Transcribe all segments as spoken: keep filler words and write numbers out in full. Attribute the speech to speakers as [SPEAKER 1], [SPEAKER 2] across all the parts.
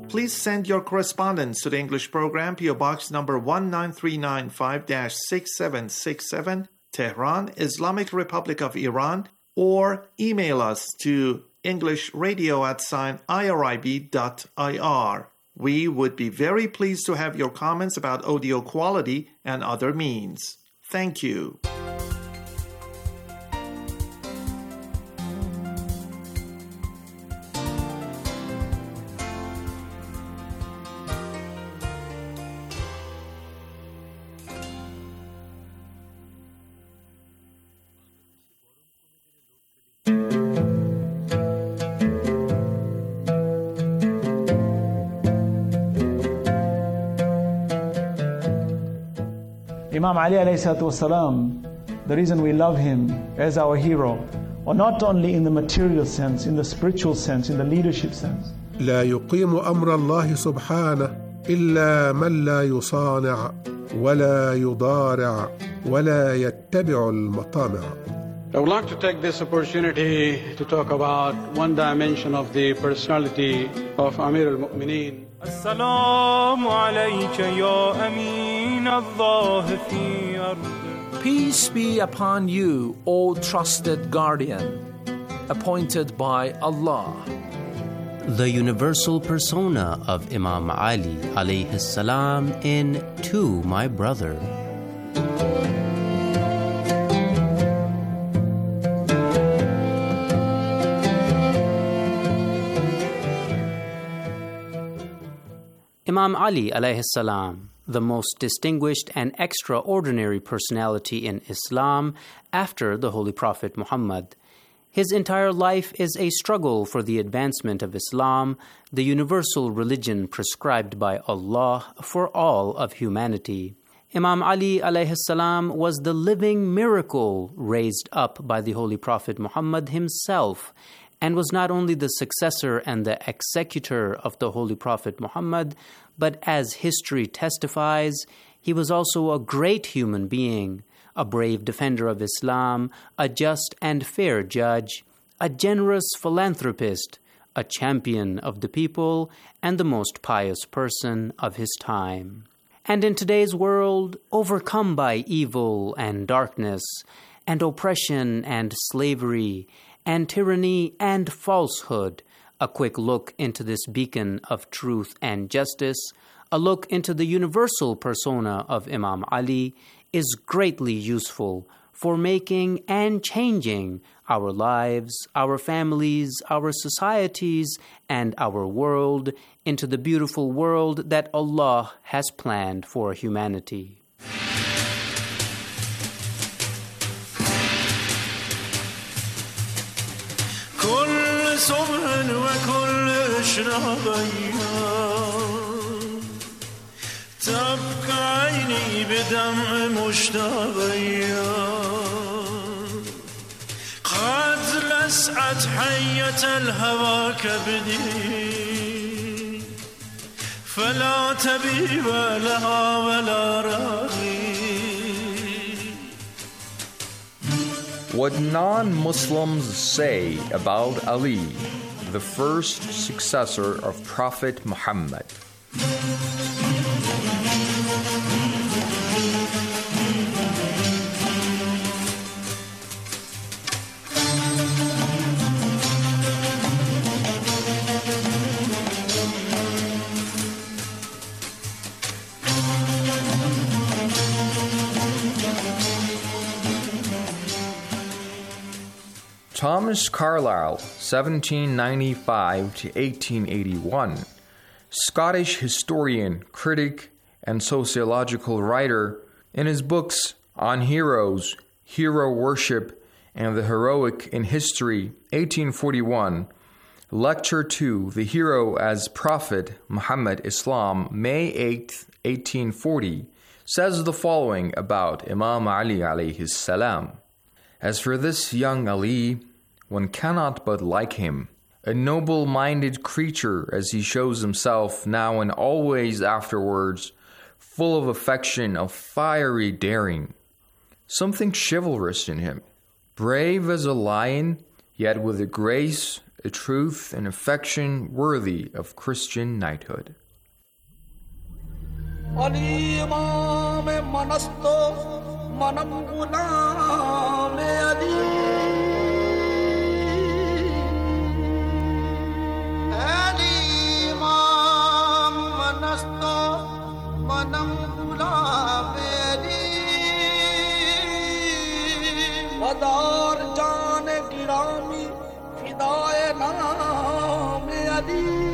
[SPEAKER 1] Please send your correspondence to the English program, P O Box number one nine three nine five six seven six seven, Tehran, Islamic Republic of Iran, or email us to englishradio at sign irib dot ir. We would be very pleased to have your comments about audio quality and other means. Thank you.
[SPEAKER 2] Imam Ali alayhi salatu wasalam, the reason we love him as our hero, or not only in the material sense, in the spiritual sense, in the leadership sense.
[SPEAKER 3] لا يقيم أمر الله سبحانه إلا من لا يصانع ولا يضارع ولا يتبع المطامع.
[SPEAKER 4] I would like to take this opportunity to talk about one dimension of the personality of Amir al-Mu'mineen.
[SPEAKER 5] Assalamu alayka ya amin Allah fi ard.
[SPEAKER 6] Peace be upon you, O trusted guardian, appointed by Allah.
[SPEAKER 7] The universal persona of Imam Ali alayhi salam in To My Brother. Imam Ali alayhi salam, the most distinguished and extraordinary personality in Islam after the Holy Prophet Muhammad. His entire life is a struggle for the advancement of Islam, the universal religion prescribed by Allah for all of humanity. Imam Ali alayhi salam was the living miracle raised up by the Holy Prophet Muhammad himself, and was not only the successor and the executor of the Holy Prophet Muhammad, but as history testifies, he was also a great human being, a brave defender of Islam, a just and fair judge, a generous philanthropist, a champion of the people, and the most pious person of his time. And in today's world, overcome by evil and darkness, and oppression and slavery, and tyranny and falsehood, a quick look into this beacon of truth and justice, a look into the universal persona of Imam Ali, is greatly useful for making and changing our lives, our families, our societies, and our world into the beautiful world that Allah has planned for humanity.
[SPEAKER 5] صبح وكل شرابيا تبقى عيني بدمع مشتاقيا قد لسعت حية الهوى كبدي فلا تبيب لها ولا راغي.
[SPEAKER 8] What non-Muslims say about Ali, the first successor of Prophet Muhammad. Thomas Carlyle, seventeen ninety-five to eighteen eighty-one, Scottish historian, critic, and sociological writer, in his books on heroes, hero worship, and the heroic in history, eighteen forty-one, Lecture two, The Hero as Prophet, Muhammad Islam, May eighth, eighteen forty, says the following about Imam Ali alayhi salam. As for this young Ali, one cannot but like him, a noble-minded creature as he shows himself now and always afterwards, full of affection, of fiery daring, something chivalrous in him, brave as a lion, yet with a grace a truth and affection worthy of Christian knighthood.
[SPEAKER 9] Ali Imam Manasto Manam Gulam Ali Ali Imam Manasto Manam Gulam Ali Wadar Jan Girami Fidaye Naam Ali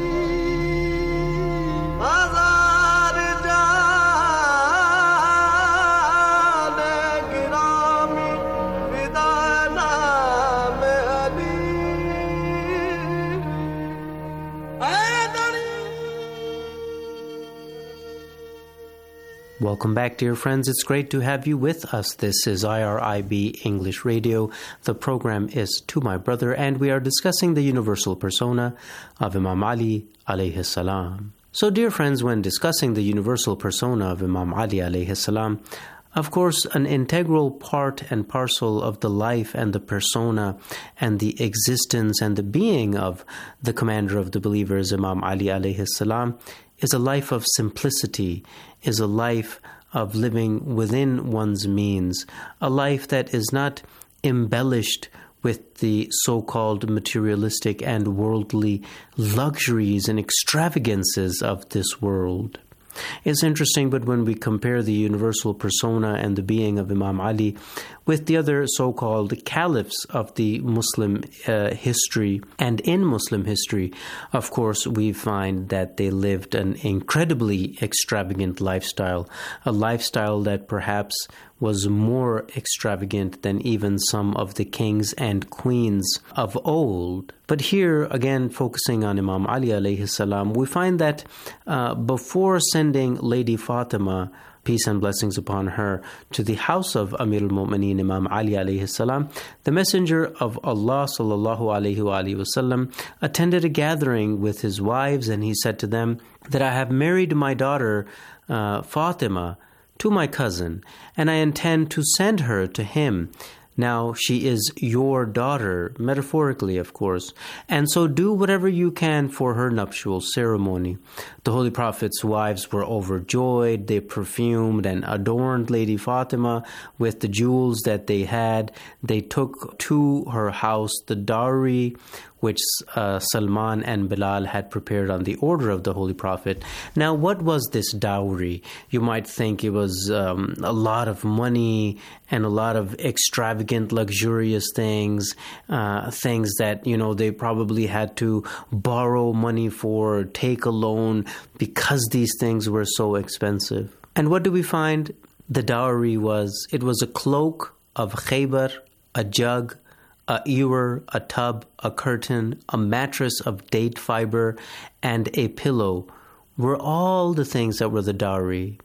[SPEAKER 7] Welcome back, dear friends. It's great to have you with us. This is I R I B English Radio. The program is To My Brother, and we are discussing the universal persona of Imam Ali alayhi salam. So, dear friends, when discussing the universal persona of Imam Ali alayhi salam, of course, an integral part and parcel of the life and the persona and the existence and the being of the commander of the believers, Imam Ali alayhi salam, is a life of simplicity, is a life of living within one's means, a life that is not embellished with the so-called materialistic and worldly luxuries and extravagances of this world. It's interesting, but when we compare the universal persona and the being of Imam Ali with the other so-called caliphs of the Muslim uh, history, and in Muslim history, of course, we find that they lived an incredibly extravagant lifestyle, a lifestyle that perhaps was more extravagant than even some of the kings and queens of old. But here, again, focusing on Imam Ali alayhi salam, we find that uh, before sending Lady Fatima, peace and blessings upon her, to the house of Amir al-Mu'mineen Imam Ali alayhi salam, the Messenger of Allah sallallahu alayhi wa alayhi wa sallam attended a gathering with his wives, and he said to them that I have married my daughter uh, Fatima to my cousin, and I intend to send her to him. Now she is your daughter, metaphorically, of course, and so do whatever you can for her nuptial ceremony. The Holy Prophet's wives were overjoyed. They perfumed and adorned Lady Fatima with the jewels that they had. They took to her house the dowry which uh, Salman and Bilal had prepared on the order of the Holy Prophet. Now, what was this dowry? You might think it was um, a lot of money and a lot of extravagant, luxurious things, uh, things that, you know, they probably had to borrow money for, take a loan, because these things were so expensive. And what do we find? The dowry was, it was a cloak of khaybar, a jug, a ewer, a tub, a curtain, a mattress of date fiber, and a pillow were all the things that were the dowry.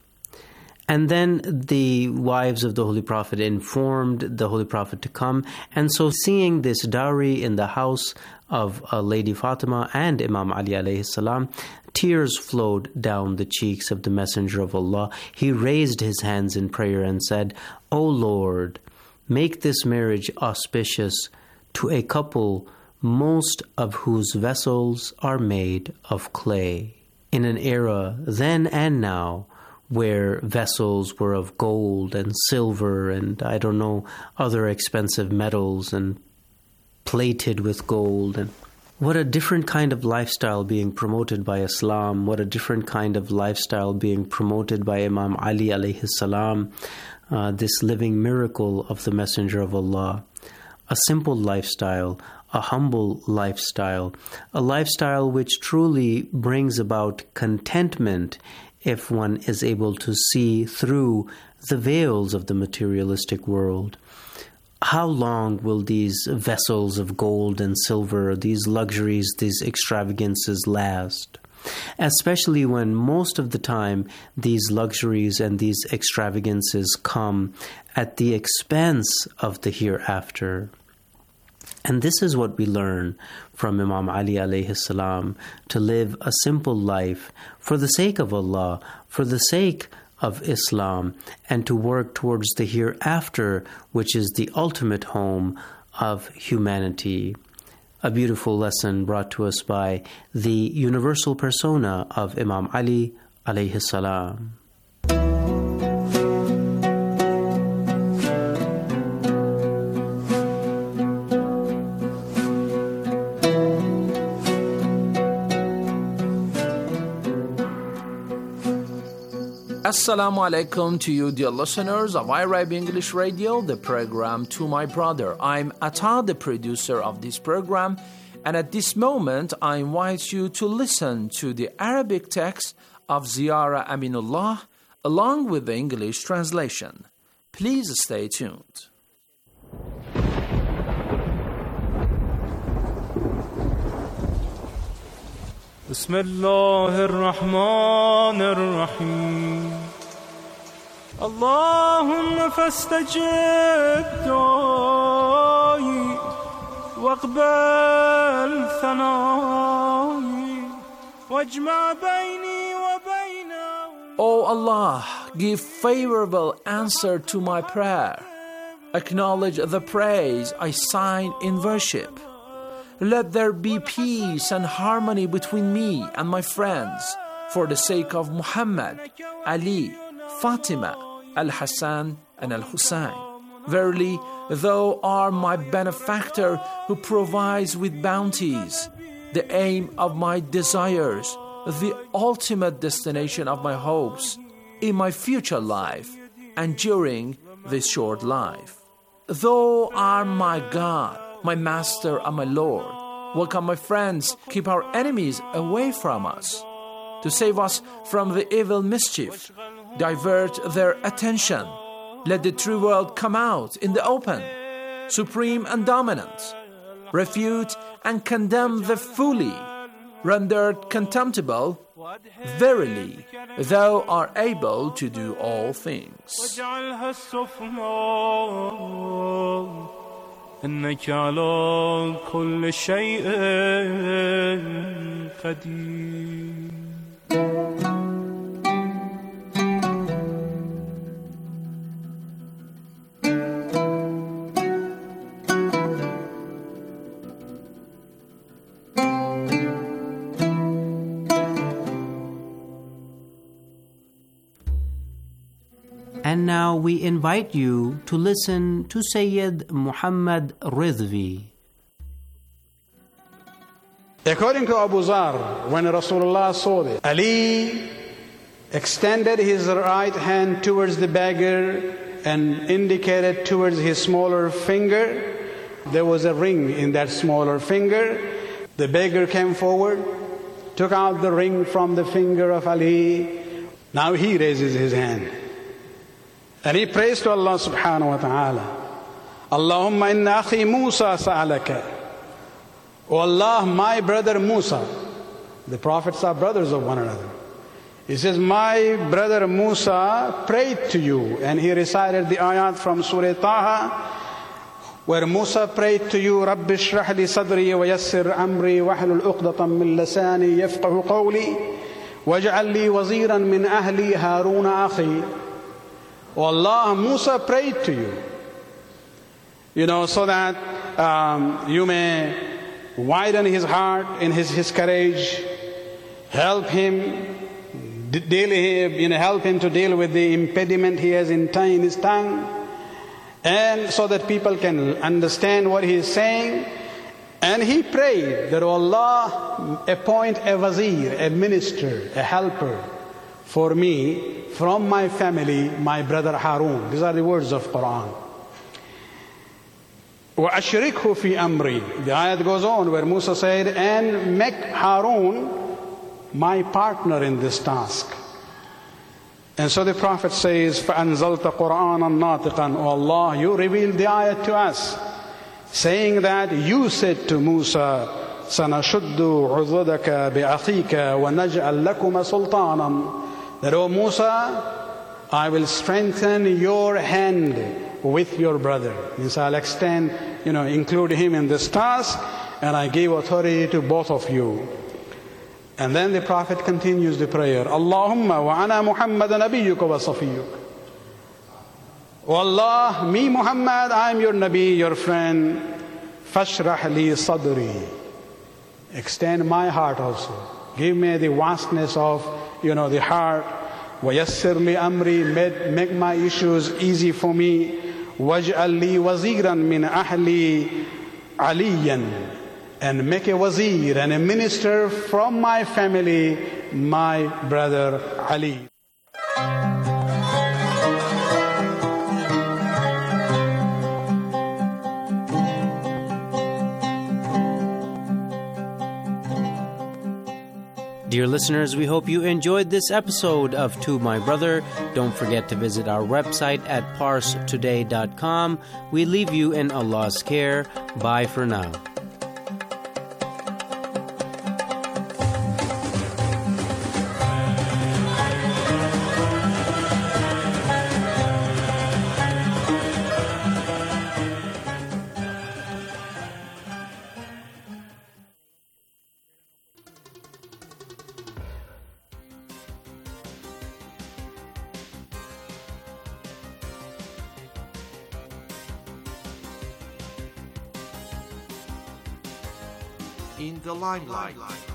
[SPEAKER 7] And then the wives of the Holy Prophet informed the Holy Prophet to come. And so seeing this dowry in the house of uh, Lady Fatima and Imam Ali alayhi salam, tears flowed down the cheeks of the Messenger of Allah. He raised his hands in prayer and said, O Lord, make this marriage auspicious to a couple most of whose vessels are made of clay. In an era then and now where vessels were of gold and silver and, I don't know, other expensive metals and plated with gold. And what a different kind of lifestyle being promoted by Islam. What a different kind of lifestyle being promoted by Imam Ali alayhi salam. Uh, this living miracle of the Messenger of Allah. A simple lifestyle, a humble lifestyle, a lifestyle which truly brings about contentment if one is able to see through the veils of the materialistic world. How long will these vessels of gold and silver, these luxuries, these extravagances last? Especially when most of the time these luxuries and these extravagances come at the expense of the hereafter. And this is what we learn from Imam Ali alayhi salam, to live a simple life for the sake of Allah, for the sake of Islam, and to work towards the hereafter, which is the ultimate home of humanity. a beautiful lesson brought to us by the universal persona of Imam Ali alayhi salam.
[SPEAKER 6] Assalamu alaikum to you, dear listeners of iRab English Radio, the program To My Brother. I'm Atta, the producer of this program, and at this moment I invite you to listen to the Arabic text of Ziyara Aminullah along with the English translation. Please stay tuned.
[SPEAKER 5] بسم الله الرحمن الرحيم اللهم فاستجب دعائي واقبل ثنائي واجمع بيني وبينه.
[SPEAKER 6] O Allah, give favorable answer to my prayer. Acknowledge the praise I sign in worship. Let there be peace and harmony between me and my friends for the sake of Muhammad, Ali, Fatima, Al-Hassan and Al-Hussein. Verily, thou art my benefactor who provides with bounties, the aim of my desires, the ultimate destination of my hopes in my future life and during this short life. Thou art my God, my Master and my Lord. Welcome my friends, keep our enemies away from us. To save us from the evil mischief, divert their attention. Let the true world come out in the open, supreme and dominant. Refute and condemn the fully, rendered contemptible. Verily, thou art able to do all things.
[SPEAKER 5] إنك على كل شيء قدير.
[SPEAKER 7] And now we invite you to listen to Sayyid Muhammad Ridvi.
[SPEAKER 4] According to Abu Zar, when Rasulullah saw this, Ali extended his right hand towards the beggar and indicated towards his smaller finger. There was a ring in that smaller finger. The beggar came forward, took out the ring from the finger of Ali. Now he raises his hand. And he prays to Allah subhanahu wa ta'ala. Allahumma inna akhi Musa sa'alaka. O Allah, my brother Musa. The prophets are brothers of one another. He says, my brother Musa prayed to you. And he recited the ayat from Surah Taha, where Musa prayed to you, Rabbi shrah li sadri wa yassir amri wa hlul uqdatan min lisani yafqahu qawli waj'al li waziran min ahli Haruna akhi. O Allah, Musa prayed to you, you know, so that um, you may widen his heart and his, his courage, help him, deal, you know, help him to deal with the impediment he has in his tongue, and so that people can understand what he is saying. And he prayed that, O Allah, appoint a wazir, a minister, a helper for me from my family, my brother Harun. These are the words of Quran. وَأَشْرِكْهُ فِي أَمْرِي. The ayat goes on where Musa said, and make Harun my partner in this task. And so the Prophet says, فَأَنزَلْتَ قُرْآنًا نَاطِقًا. O Allah, you revealed the ayat to us, saying that you said to Musa, سَنَشُدُّ عُضُدَكَ بِأَخِيكَ وَنَجْعَلْ لَكُمَ سُلْطَانًا. That, O Musa, I will strengthen your hand with your brother. Means I'll extend, you know, include him in this task, and I give authority to both of you. And then the Prophet continues the prayer, Allahumma wa ana Muhammadan nabiyyuka wa safiyyuk. O Allah, me Muhammad, I am your Nabi, your friend. فَاشْرَحْ لِي صَدْرِي. Extend my heart also. Give me the vastness of, you know, the heart. وَيَسِّرْ لِي أَمْرِي. Make, make my issues easy for me. وَاجْعَلْ لِي وَزِيرًا مِنْ أَهْلِي عَلِيًّا. And make a wazir and a minister from my family, my brother Ali.
[SPEAKER 7] Dear listeners, we hope you enjoyed this episode of To My Brother. Don't forget to visit our website at parse today dot com. We leave you in Allah's care. Bye for now.
[SPEAKER 1] In the limelight.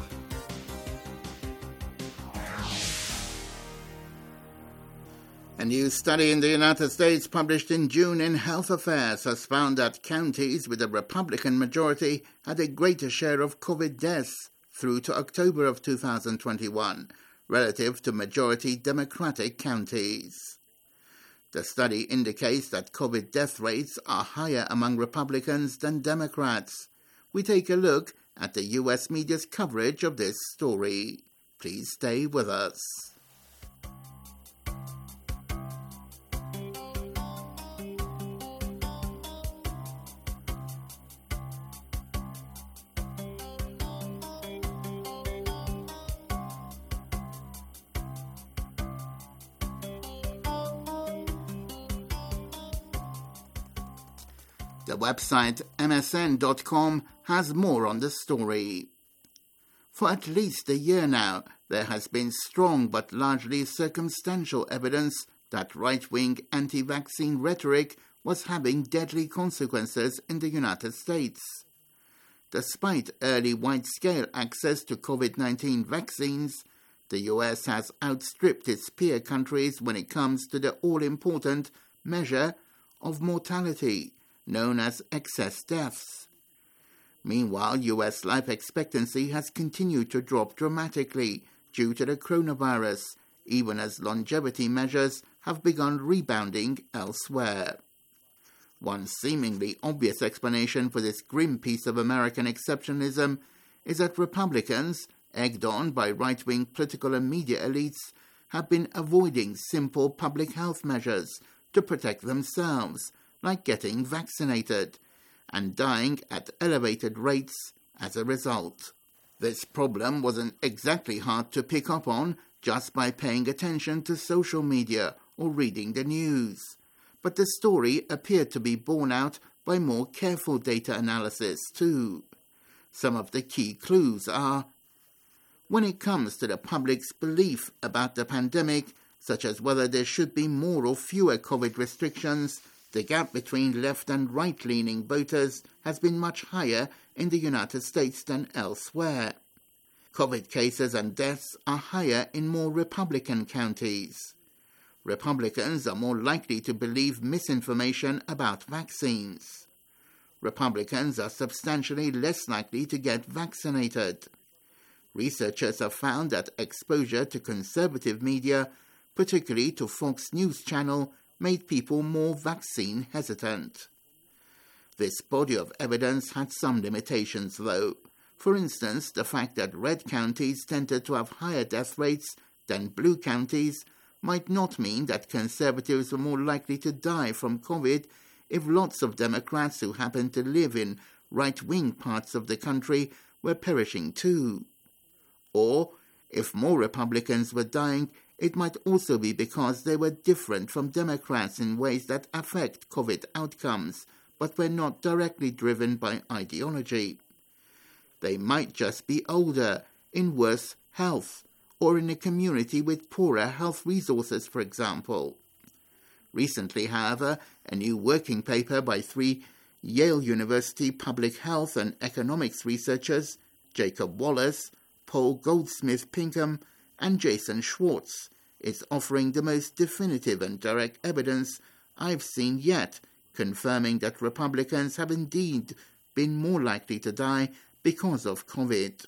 [SPEAKER 10] A new study in the United States published in June in Health Affairs has found that counties with a Republican majority had a greater share of COVID deaths through to October of two thousand twenty-one, relative to majority Democratic counties. The study indicates that COVID death rates are higher among Republicans than Democrats. We take a look at the U S media's coverage of this story. Please stay with us. The website M S N dot com has more on the story. For at least a year now, there has been strong but largely circumstantial evidence that right-wing anti-vaccine rhetoric was having deadly consequences in the United States. Despite early wide-scale access to COVID nineteen vaccines, the U S has outstripped its peer countries when it comes to the all-important measure of mortality, known as excess deaths. Meanwhile, U S life expectancy has continued to drop dramatically due to the coronavirus, even as longevity measures have begun rebounding elsewhere. One seemingly obvious explanation for this grim piece of American exceptionalism is that Republicans, egged on by right-wing political and media elites, have been avoiding simple public health measures to protect themselves, like getting vaccinated, and dying at elevated rates as a result. This problem wasn't exactly hard to pick up on just by paying attention to social media or reading the news, but the story appeared to be borne out by more careful data analysis too. Some of the key clues are: when it comes to the public's belief about the pandemic, such as whether there should be more or fewer COVID restrictions, the gap between left and right-leaning voters has been much higher in the United States than elsewhere. COVID cases and deaths are higher in more Republican counties. Republicans are more likely to believe misinformation about vaccines. Republicans are substantially less likely to get vaccinated. Researchers have found that exposure to conservative media, particularly to Fox News Channel, made people more vaccine hesitant. This body of evidence had some limitations, though. For instance, the fact that red counties tended to have higher death rates than blue counties might not mean that conservatives were more likely to die from COVID if lots of Democrats who happen to live in right-wing parts of the country were perishing too. Or, if more Republicans were dying, it might also be because they were different from Democrats in ways that affect COVID outcomes, but were not directly driven by ideology. They might just be older, in worse health, or in a community with poorer health resources, for example. Recently, however, a new working paper by three Yale University public health and economics researchers Jacob Wallace, Paul Goldsmith-Pinkham, and Jason Schwartz is offering the most definitive and direct evidence I've seen yet, confirming that Republicans have indeed been more likely to die because of COVID.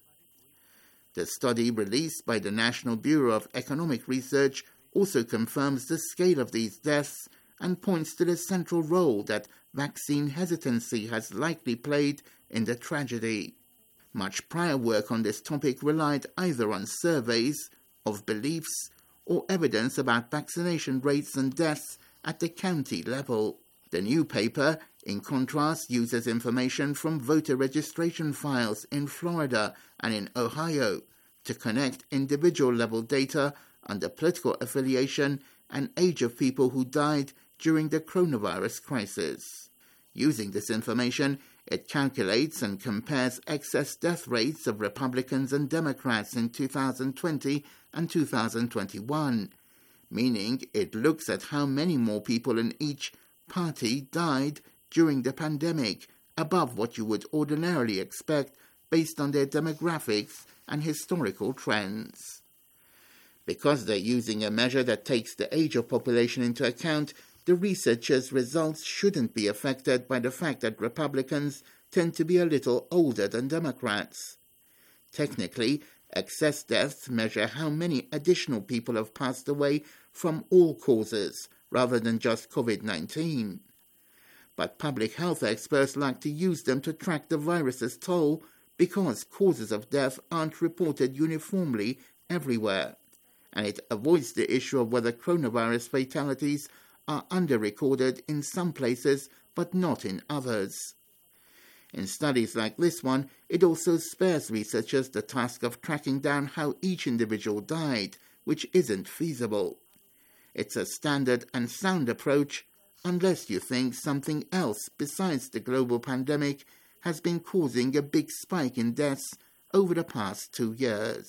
[SPEAKER 10] The study released by the National Bureau of Economic Research also confirms the scale of these deaths and points to the central role that vaccine hesitancy has likely played in the tragedy. Much prior work on this topic relied either on surveys of beliefs or evidence about vaccination rates and deaths at the county level. The new paper, in contrast, uses information from voter registration files in Florida and in Ohio to connect individual-level data under political affiliation and age of people who died during the coronavirus crisis. Using this information, it calculates and compares excess death rates of Republicans and Democrats in two thousand twenty and two thousand twenty-one, meaning it looks at how many more people in each party died during the pandemic, above what you would ordinarily expect based on their demographics and historical trends. Because they're using a measure that takes the age of population into account, the researchers' results shouldn't be affected by the fact that Republicans tend to be a little older than Democrats. Technically, excess deaths measure how many additional people have passed away from all causes, rather than just COVID nineteen. But public health experts like to use them to track the virus's toll because causes of death aren't reported uniformly everywhere, and it avoids the issue of whether coronavirus fatalities are under-recorded in some places but not in others. In studies like this one, it also spares researchers the task of tracking down how each individual died, which isn't feasible. It's a standard and sound approach, unless you think something else besides the global pandemic has been causing a big spike in deaths over the past two years.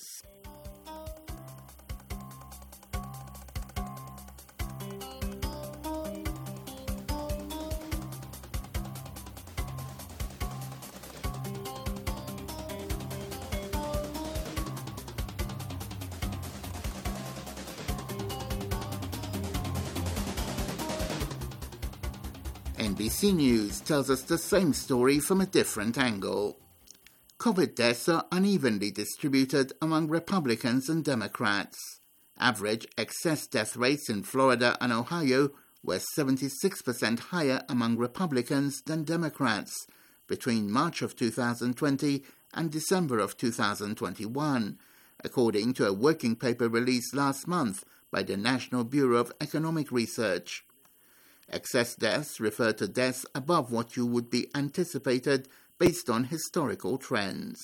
[SPEAKER 10] N B C News tells us the same story from a different angle. COVID deaths are unevenly distributed among Republicans and Democrats. Average excess death rates in Florida and Ohio were seventy-six percent higher among Republicans than Democrats between March of two thousand twenty and December of two thousand twenty-one, according to a working paper released last month by the National Bureau of Economic Research. Excess deaths refer to deaths above what you would be anticipated based on historical trends.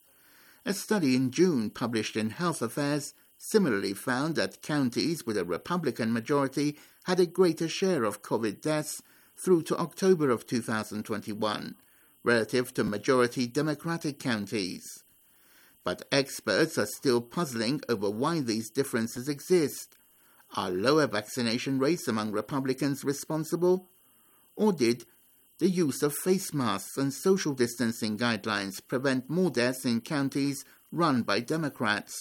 [SPEAKER 10] A study in June published in Health Affairs similarly found that counties with a Republican majority had a greater share of COVID deaths through to October of two thousand twenty-one, relative to majority Democratic counties. But experts are still puzzling over why these differences exist. Are lower vaccination rates among Republicans responsible? Or did the use of face masks and social distancing guidelines prevent more deaths in counties run by Democrats?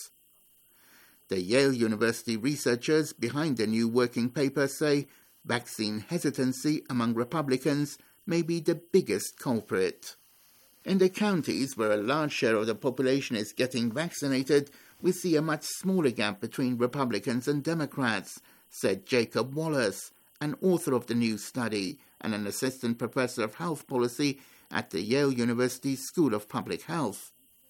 [SPEAKER 10] The Yale University researchers behind the new working paper say vaccine hesitancy among Republicans may be the biggest culprit. In the counties where a large share of the population is getting vaccinated, we see a much smaller gap between Republicans and Democrats, said Jacob Wallace, an author of the new study and an assistant professor of health policy at the Yale University School of Public Health.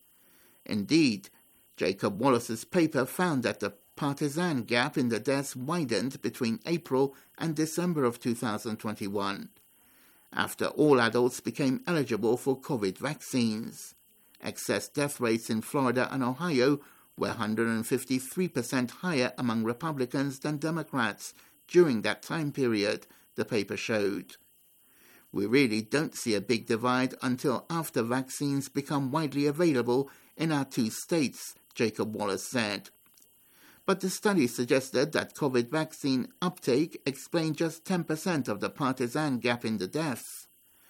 [SPEAKER 10] Indeed, Jacob Wallace's paper found that the partisan gap in the deaths widened between April and December of two thousand twenty-one, after all adults became eligible for COVID vaccines. Excess death rates in Florida and Ohio were one hundred fifty-three percent higher among Republicans than Democrats during that time period, the paper showed. We really don't see a big divide until after vaccines become widely available in our two states, Jacob Wallace said. But the study suggested that COVID vaccine uptake explained just ten percent of the partisan gap in the deaths.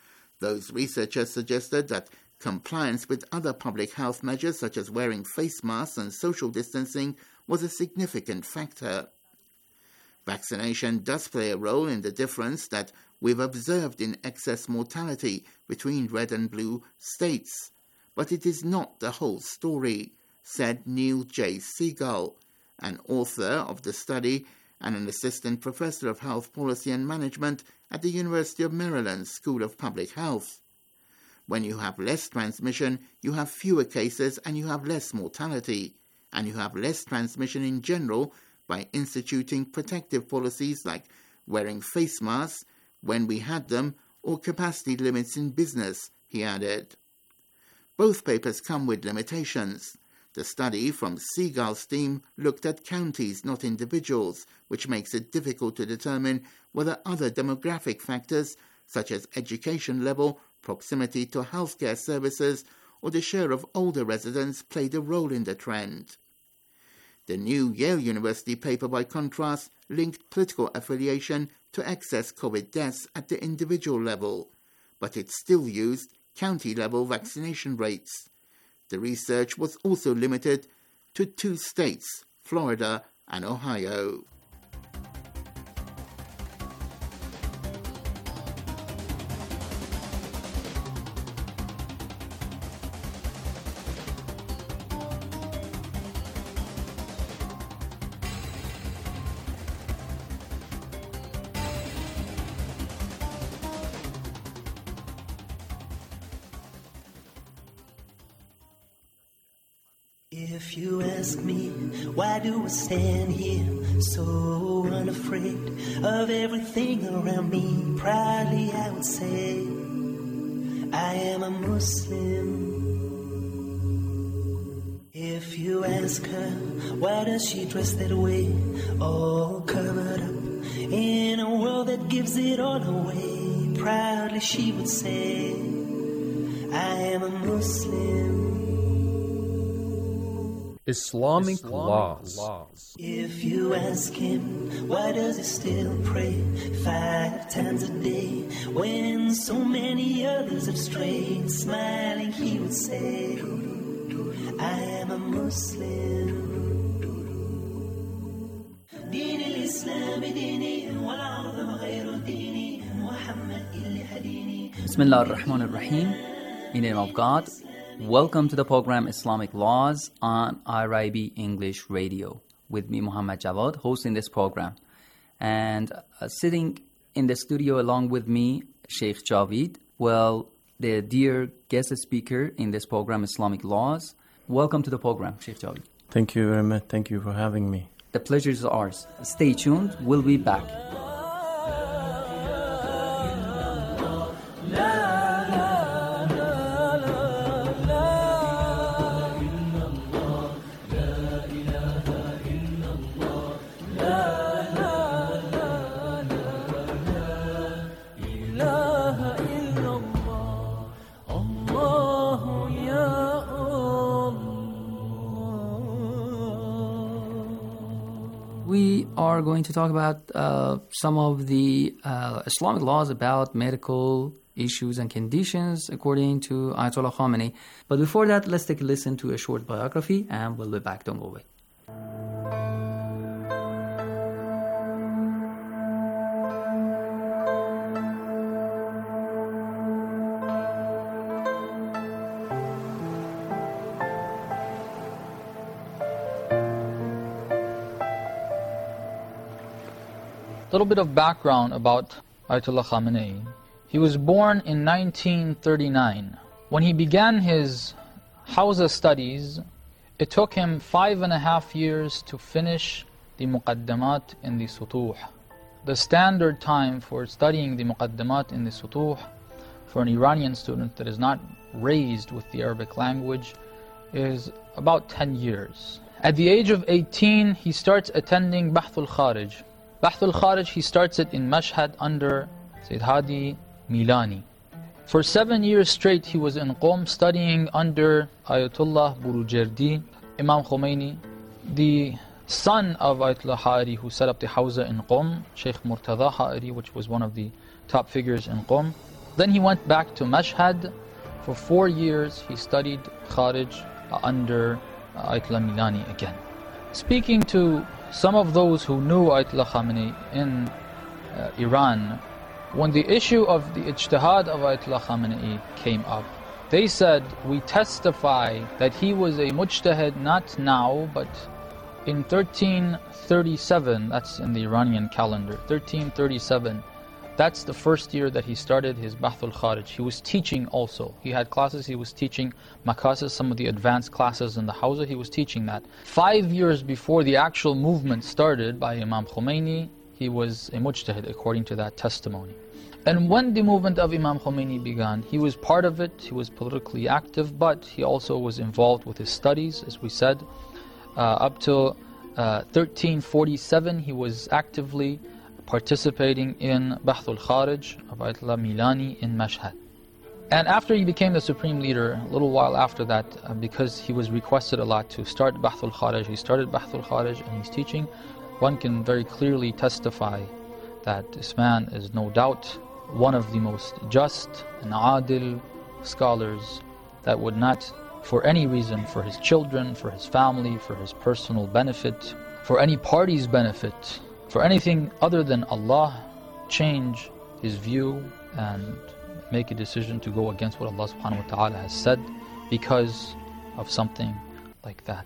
[SPEAKER 10] Those researchers suggested that compliance with other public health measures such as wearing face masks and social distancing was a significant factor. Vaccination does play a role in the difference that we've observed in excess mortality between red and blue states, but it is not the whole story, said Neil J. Seagull, an author of the study and an assistant professor of health policy and management at the University of Maryland School of Public Health. When you have less transmission, you have fewer cases and you have less mortality, and you have less transmission in general by instituting protective policies like wearing face masks when we had them or capacity limits in business, he added. Both papers come with limitations. The study from Seagull's team looked at counties, not individuals, which makes it difficult to determine whether other demographic factors such as education level, proximity to healthcare services, or the share of older residents played a role in the trend. The new Yale University paper, by contrast, linked political affiliation to excess COVID deaths at the individual level, but it still used county-level vaccination rates. The research was also limited to two states, Florida and Ohio.
[SPEAKER 11] If you ask me, why do I stand here so unafraid of everything around me? Proudly I would say, I am a Muslim. If you ask her, why does she dress that way, all covered up in a world that gives it all away? Proudly she would say, I am a Muslim.
[SPEAKER 8] Islamic, Islamic laws.
[SPEAKER 11] laws. If you ask him, why does he still pray five times a day when so many others have strayed? Smiling, he would say, I am a Muslim.
[SPEAKER 12] Bismillah ar-Rahman ar-Rahim. In the name of God. Welcome to the program Islamic Laws on I R I B English Radio with me, Muhammad Jawad, hosting this program. And uh, sitting in the studio along with me, Sheikh Javid, well, the dear guest speaker in this program, Islamic Laws. Welcome to the program, Sheikh Javid.
[SPEAKER 13] Thank you very much. Thank you for having me.
[SPEAKER 12] The pleasure is ours. Stay tuned. We'll be back. We are going to talk about uh, some of the uh, Islamic laws about medical issues and conditions according to Ayatollah Khamenei. But before that, let's take a listen to a short biography and we'll be back. Don't go away.
[SPEAKER 14] A little bit of background about Ayatollah Khamenei. He was born in nineteen thirty-nine. When he began his Hawza studies, it took him five and a half years to finish the Muqaddamat in the Sutuh. The standard time for studying the Muqaddamat in the Sutuh for an Iranian student that is not raised with the Arabic language is about ten years. At the age of eighteen, he starts attending Bahthul Kharij. Bahthul Kharij, he starts it in Mashhad under Sayyid Hadi Milani. For seven years straight, he was in Qom studying under Ayatollah Burujerdi, Imam Khomeini, the son of Ayatollah Ha'ari, who set up the Hawza in Qom, Sheikh Murtada Ha'ari, which was one of the top figures in Qom. Then he went back to Mashhad. For four years he studied Kharij uh, under uh, Ayatollah Milani again. Speaking to some of those who knew Ayatollah Khamenei in uh, Iran, when the issue of the ijtihad of Ayatollah Khamenei came up, they said, we testify that he was a mujtahid not now, but in thirteen thirty-seven, that's in the Iranian calendar, thirteen thirty-seven, that's the first year that he started his Bahth al-Kharij. He was teaching also. He had classes, he was teaching Makasis, some of the advanced classes in the Hawza, he was teaching that. Five years before the actual movement started by Imam Khomeini, he was a mujtahid according to that testimony. And when the movement of Imam Khomeini began, he was part of it, he was politically active, but he also was involved with his studies, as we said. Uh, up till uh, thirteen forty-seven, he was actively participating in Bahth al-Kharij of Ayatollah Milani in Mashhad. And after he became the supreme leader, a little while after that, uh, because he was requested a lot to start Bahth al-Kharij, he started Bahth al-Kharij and he's teaching. One can very clearly testify that this man is no doubt one of the most just and adil scholars that would not, for any reason, for his children, for his family, for his personal benefit, for any party's benefit, for anything other than Allah, change his view and make a decision to go against what Allah subhanahu wa ta'ala has said because of something like that.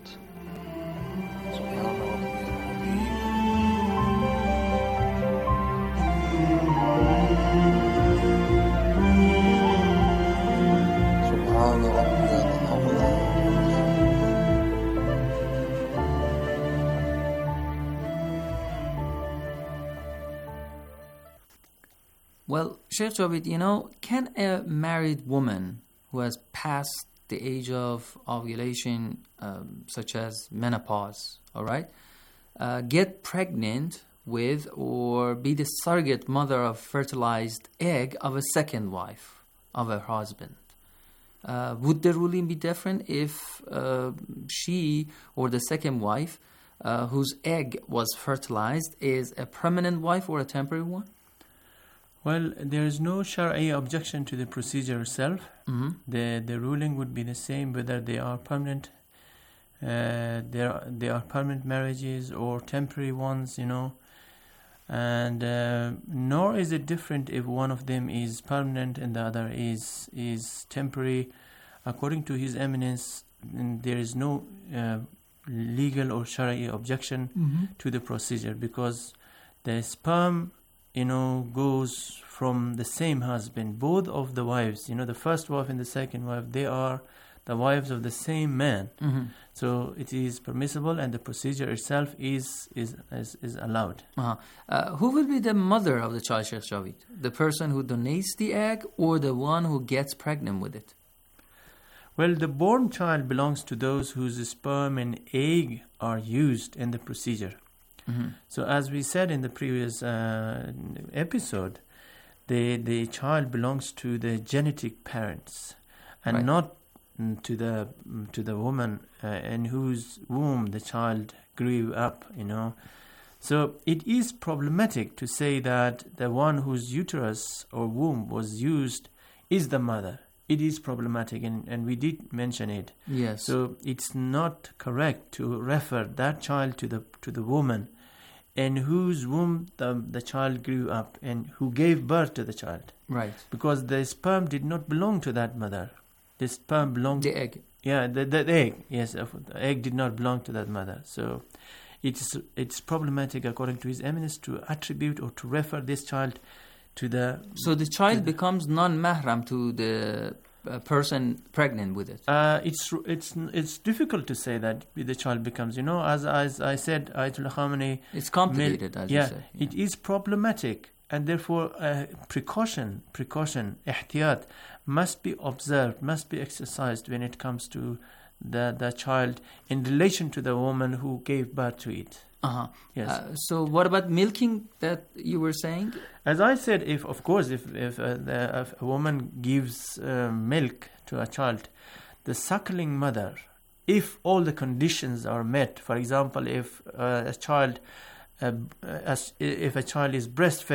[SPEAKER 15] Well, Sheikh Javid, you know, can a married woman who has passed the age of ovulation, um, such as menopause, all right, uh, get pregnant with or be the surrogate mother of fertilized egg of a second wife of her husband? Uh, would the ruling be different if uh, she or the second wife uh, whose egg was fertilized is a permanent wife or a temporary one?
[SPEAKER 13] Well, there is no Shari'i objection to the procedure itself.
[SPEAKER 15] Mm-hmm.
[SPEAKER 13] The the ruling would be the same whether they are permanent, uh, they are they are permanent marriages or temporary ones, you know. And uh, nor is it different if one of them is permanent and the other is is temporary. According to His Eminence, there is no uh, legal or Shari'i objection
[SPEAKER 15] Mm-hmm.
[SPEAKER 13] to the procedure because the sperm, you know, goes from the same husband. Both of the wives, you know, the first wife and the second wife, they are the wives of the same man.
[SPEAKER 15] Mm-hmm.
[SPEAKER 13] So it is permissible, and the procedure itself is is is, is allowed.
[SPEAKER 15] Uh-huh. Uh, who will be the mother of the child, Sheikh Javid? The person who donates the egg or the one who gets pregnant with it?
[SPEAKER 13] Well, the born child belongs to those whose sperm and egg are used in the procedure.
[SPEAKER 15] Mm-hmm.
[SPEAKER 13] So as we said in the previous uh, episode, the the child belongs to the genetic parents and
[SPEAKER 15] Right.
[SPEAKER 13] not mm, to the mm, to the woman uh, in whose womb the child grew up, you know. So it is problematic to say that the one whose uterus or womb was used is the mother. It is problematic, and, and we did mention it.
[SPEAKER 15] Yes.
[SPEAKER 13] So it's not correct to refer that child to the to the woman in whose womb the, the child grew up and who gave birth to the child.
[SPEAKER 15] Right.
[SPEAKER 13] Because the sperm did not belong to that mother. The sperm belonged...
[SPEAKER 15] The egg.
[SPEAKER 13] Yeah, the, the egg. Yes, the egg did not belong to that mother. So it's it's problematic, according to His Eminence, to attribute or to refer this child to the...
[SPEAKER 15] So the child becomes non-mahram to the uh, person pregnant with it?
[SPEAKER 13] Uh, it's it's it's difficult to say that the child becomes, you know, as as I said, Ayatollah Khamenei...
[SPEAKER 15] It's complicated,
[SPEAKER 13] made,
[SPEAKER 15] as
[SPEAKER 13] yeah,
[SPEAKER 15] you say. Yeah,
[SPEAKER 13] it is problematic, and therefore uh, precaution, precaution, ihtiyat, must be observed, must be exercised when it comes to the, the child in relation to the woman who gave birth to it.
[SPEAKER 15] Uh-huh.
[SPEAKER 13] Yes.
[SPEAKER 15] Uh, so what about milking that you were saying?
[SPEAKER 13] As I said, if of course, if if, uh, the, if a woman gives uh, milk to a child, the suckling mother, if all the conditions are met, for example, if uh, a child, uh, as if a child is breastfed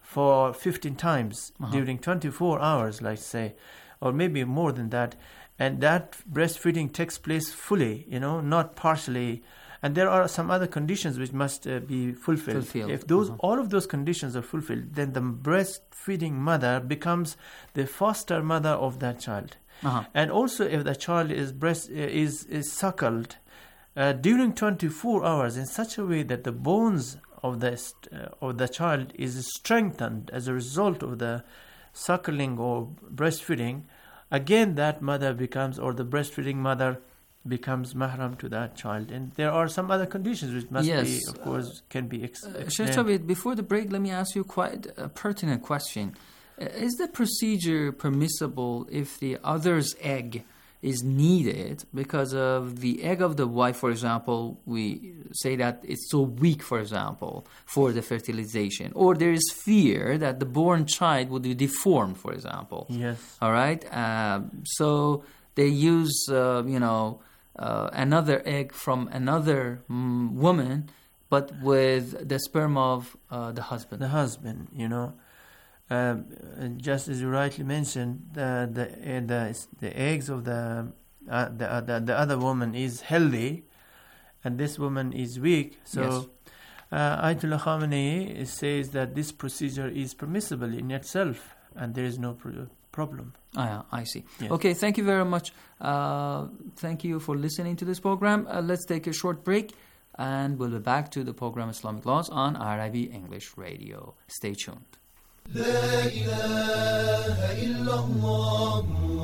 [SPEAKER 13] for fifteen times
[SPEAKER 15] Uh-huh.
[SPEAKER 13] during twenty-four hours, let's say, or maybe more than that, and that breastfeeding takes place fully, you know, not partially. And there are some other conditions which must uh, be fulfilled.
[SPEAKER 15] Fulfilled.
[SPEAKER 13] If those
[SPEAKER 15] Uh-huh.
[SPEAKER 13] all of those conditions are fulfilled, then the breastfeeding mother becomes the foster mother of that child.
[SPEAKER 15] Uh-huh.
[SPEAKER 13] And also, if the child is breast uh, is is suckled uh, during twenty-four hours in such a way that the bones of the st- uh, of the child is strengthened as a result of the suckling or breastfeeding, again that mother becomes, or the breastfeeding mother becomes mahram to that child. And there are some other conditions which must
[SPEAKER 15] Yes.
[SPEAKER 13] be, of course, can be ex-
[SPEAKER 15] Uh, Sheikh
[SPEAKER 13] explained.
[SPEAKER 15] Javed, before the break, let me ask you quite a pertinent question. Uh, Is the procedure permissible if the other's egg is needed because of the egg of the wife, for example, we say that it's so weak, for example, for the fertilization, or there is fear that the born child would be deformed, for example.
[SPEAKER 13] Yes.
[SPEAKER 15] All right? Um, so they use, uh, you know, uh, another egg from another mm, woman, but with the sperm of uh, the husband.
[SPEAKER 13] The husband, you know. Um, and just as you rightly mentioned, the the uh, the, the eggs of the uh, the, uh, the the other woman is healthy, and this woman is weak. So,
[SPEAKER 15] Yes.
[SPEAKER 13] uh, Ayatollah Khamenei says that this procedure is permissible in itself, and there is no pro- problem.
[SPEAKER 15] Ah, I see.
[SPEAKER 13] Yes.
[SPEAKER 15] Okay, thank you very much. Uh, thank you for listening to this program. Uh, let's take a short break, and we'll be back to the program Islamic Laws on I R I B English Radio. Stay tuned.
[SPEAKER 11] لا إله إلا الله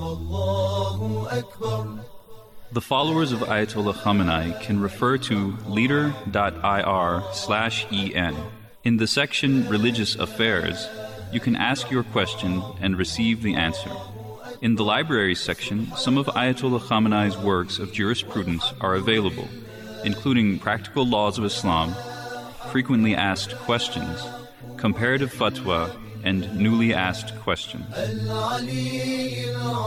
[SPEAKER 11] والله أكبر.
[SPEAKER 16] The followers of Ayatollah Khamenei can refer to leader.ir slash en. In the section Religious Affairs, you can ask your question and receive the answer. In the Libraries section, some of Ayatollah Khamenei's works of jurisprudence are available, including Practical Laws of Islam, Frequently Asked Questions, Comparative Fatwa, and Newly Asked Questions.
[SPEAKER 11] العلي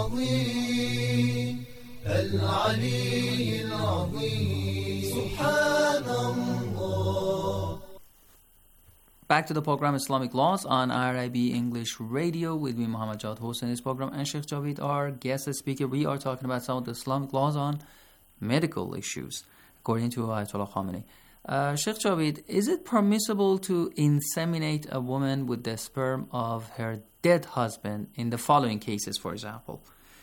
[SPEAKER 11] العظيم العلي العظيم سبحان الله.
[SPEAKER 15] Back to the program Islamic Laws on I R I B English Radio with me, Muhammad Jawad Hossein. This program and Sheikh Javed, our guest speaker. We are talking about some of the Islamic laws on medical issues, according to Ayatollah Khamenei. Uh, Sheikh Javed, is it permissible to inseminate a woman with the sperm of her dead husband in the following cases, for example?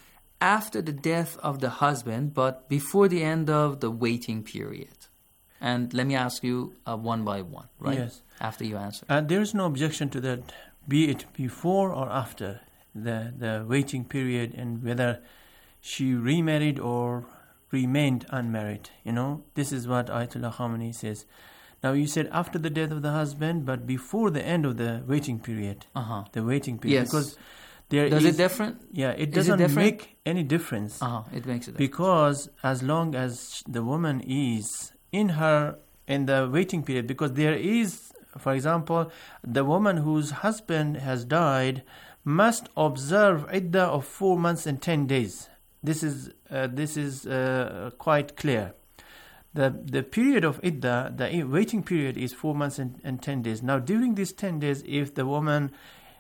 [SPEAKER 15] After the death of the husband, but before the end of the waiting period. And let me ask you uh, one by one, right?
[SPEAKER 13] Yes.
[SPEAKER 15] After you answer.
[SPEAKER 13] And there is no objection to that, be it before or after the the waiting period, and whether she remarried or remained unmarried. You know, this is what Ayatollah Khamenei says. Now, you said after the death of the husband, but before the end of the waiting period.
[SPEAKER 15] Uh-huh.
[SPEAKER 13] The waiting period.
[SPEAKER 15] Yes.
[SPEAKER 13] Because there
[SPEAKER 15] Does
[SPEAKER 13] is,
[SPEAKER 15] it different?
[SPEAKER 13] Yeah, it
[SPEAKER 15] Is
[SPEAKER 13] doesn't
[SPEAKER 15] it different?
[SPEAKER 13] make any difference.
[SPEAKER 15] Uh-huh. It makes a difference.
[SPEAKER 13] Because as long as the woman is in her, in the waiting period, because there is, for example, the woman whose husband has died must observe iddah of four months and ten days. This is uh, this is uh, quite clear. The the period of iddah, the waiting period, is four months and, and ten days. Now, during these ten days, if the woman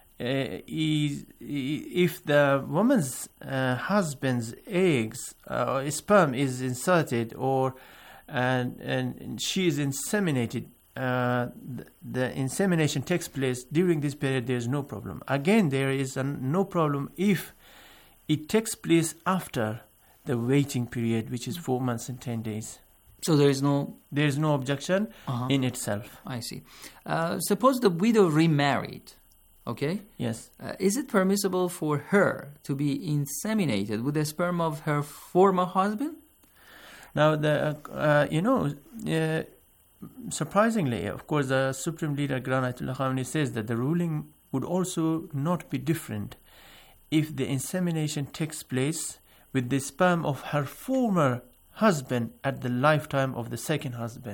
[SPEAKER 13] uh, is if the woman's uh, husband's eggs uh, sperm is inserted, or and and she is inseminated, uh, the, the insemination takes place during this period, there is no problem. Again, there is a, no problem if it takes place after the waiting period, which is four months and ten days.
[SPEAKER 15] So there is no...
[SPEAKER 13] There is no objection
[SPEAKER 15] uh-huh.
[SPEAKER 13] in itself.
[SPEAKER 15] I see. Uh, suppose the widow remarried, okay?
[SPEAKER 13] Yes.
[SPEAKER 15] Uh, is it permissible for her to be inseminated with the sperm of her former husband?
[SPEAKER 13] Now, the uh, you know, uh, surprisingly, of course, the Supreme Leader Grand Ayatollah Khamenei says that the ruling would also not be different if the insemination takes place with the sperm of her former husband at the lifetime of the second husband.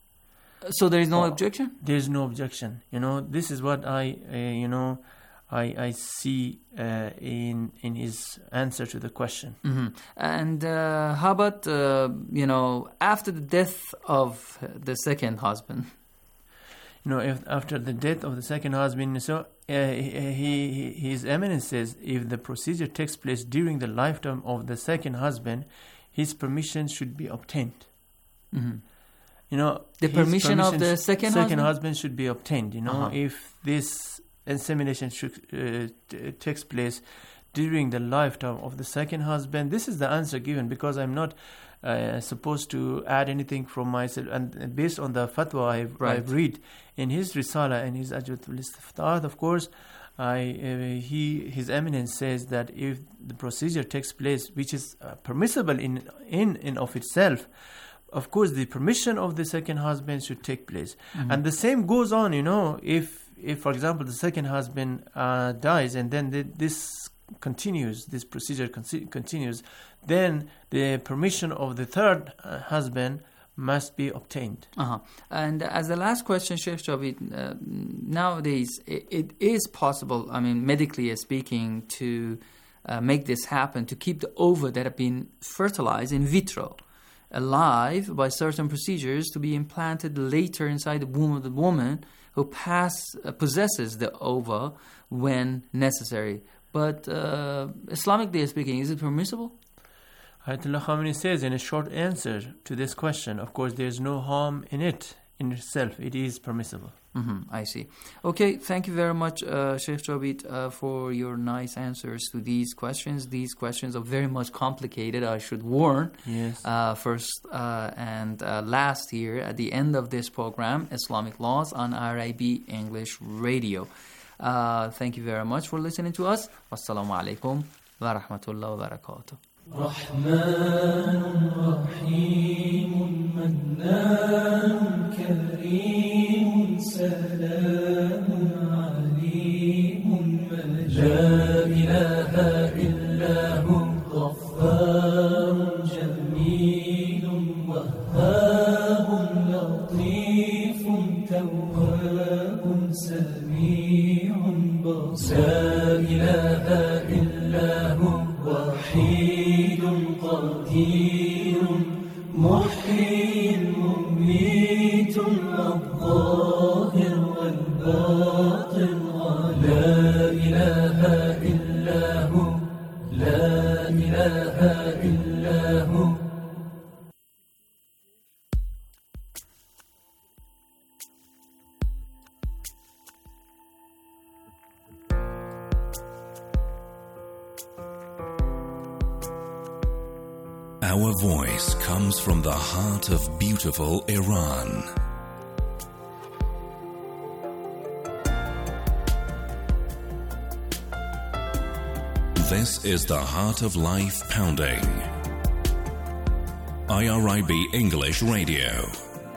[SPEAKER 15] So there is no oh, objection?
[SPEAKER 13] There is no objection. You know, this is what I, uh, you know, I I see uh, in in his answer to the question.
[SPEAKER 15] Mm-hmm. And uh, how about, uh, you know, after the death of the second husband?
[SPEAKER 13] you know, if after the death of the second husband, so uh, he, he his eminence says if the procedure takes place during the lifetime of the second husband, his permission should be obtained.
[SPEAKER 15] Mm-hmm.
[SPEAKER 13] You know,
[SPEAKER 15] the permission, permission of the second,
[SPEAKER 13] second
[SPEAKER 15] husband?
[SPEAKER 13] husband should be obtained. You know,
[SPEAKER 15] uh-huh.
[SPEAKER 13] if this insemination should, uh, t- takes place during the lifetime of the second husband, this is the answer given, because I'm not uh, supposed to add anything from myself. And based on the fatwa I've,
[SPEAKER 15] right.
[SPEAKER 13] I've read in his risala and his Ajwatul Istiftat, of course, I uh, he his eminence says that if the procedure takes place, which is uh, permissible in in in of itself, of course the permission of the second husband should take place. Mm-hmm. And the same goes on, you know, if if for example the second husband uh, dies and then the, this continues, this procedure con- continues, then the permission of the third uh, husband must be obtained.
[SPEAKER 15] Uh-huh. And as the last question, Sheikh Javed, uh, nowadays it, it is possible, I mean, medically speaking, to uh, make this happen, to keep the ova that have been fertilized in vitro alive by certain procedures to be implanted later inside the womb of the woman who pass, uh, possesses the ova when necessary. But uh, Islamically speaking, is it permissible?
[SPEAKER 13] Ayatollah Khamenei says in a short answer to this question, of course, there is no harm in it in itself. It is permissible.
[SPEAKER 15] Mm-hmm, I see. Okay, thank you very much, uh, Sheikh Javed, uh, for your nice answers to these questions. These questions are very much complicated, I should warn.
[SPEAKER 13] Yes.
[SPEAKER 15] Uh, first uh, and uh, last year, at the end of this program, Islamic Laws on R I B English Radio. Uh, thank you very much for listening to us. Wassalamu alaikum wa rahmatullahi wa barakatuh.
[SPEAKER 11] رحمن رحيم منان كريم سلام عليم من لا إله إلا هو غفار جميل وهاب لطيف تواب سميع بصير لا إله إلا هو وحيد قدير محيي مميت الظاهر والباطن لا إله إلا هو لا إله إلا هو.
[SPEAKER 17] Our voice comes from the heart of beautiful Iran. This is the Heart of Life Pounding. I R I B English Radio.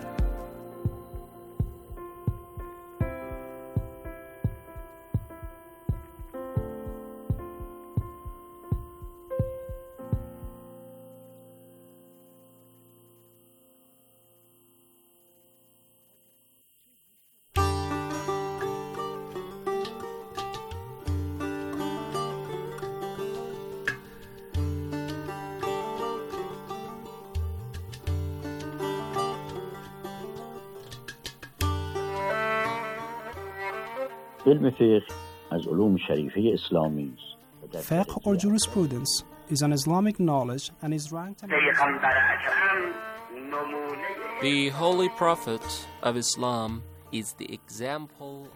[SPEAKER 18] علم فقه از علوم شریفه اسلامی است.
[SPEAKER 19] Fiqh or jurisprudence is an Islamic knowledge and is ranked among
[SPEAKER 20] The Holy Prophet of Islam is the example.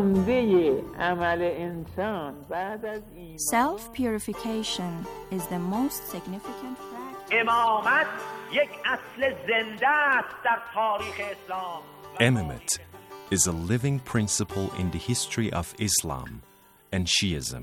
[SPEAKER 21] Self-purification is the most significant practice.
[SPEAKER 22] Imamate is a living principle in the history of Islam and Shiism.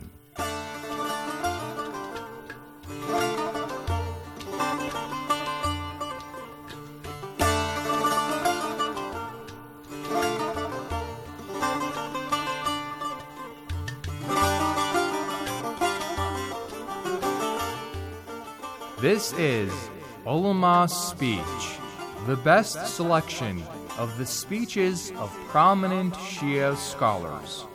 [SPEAKER 8] This is Ulama Speech, the best selection of the speeches of prominent Shia scholars.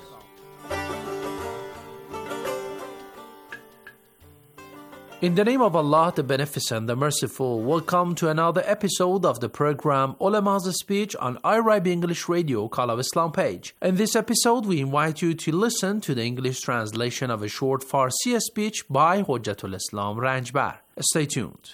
[SPEAKER 6] In the name of Allah, the Beneficent, the Merciful, welcome to another episode of the program Ulama's Speech on I R I B English Radio, Call of Islam page. In this episode, we invite you to listen to the English translation of a short Farsi speech by Hujjatul Islam Ranjbar. Stay tuned.